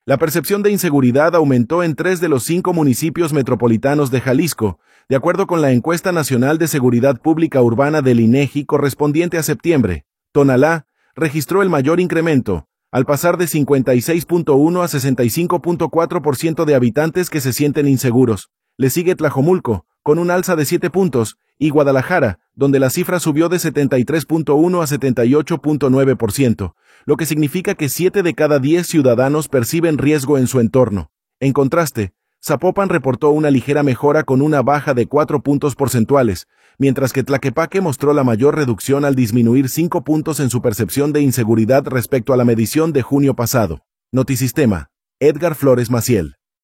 La percepción de inseguridad aumentó en 3 de los 5 municipios metropolitanos de Jalisco, de acuerdo con la encuesta nacional de seguridad pública urbana del INEGI correspondiente a septiembre. Tonalá registró el mayor incremento, al pasar de 56.1 a 65.4% de habitantes que se sienten inseguros. Le sigue Tlajomulco, con un alza de 7 puntos, y Guadalajara, donde la cifra subió de 73.1 a 78.9%, lo que significa que 7 de cada 10 ciudadanos perciben riesgo en su entorno. En contraste, Zapopan reportó una ligera mejora con una baja de 4 puntos porcentuales, mientras que Tlaquepaque mostró la mayor reducción al disminuir 5 puntos en su percepción de inseguridad respecto a la medición de junio pasado. Notisistema. Edgar Flores Maciel.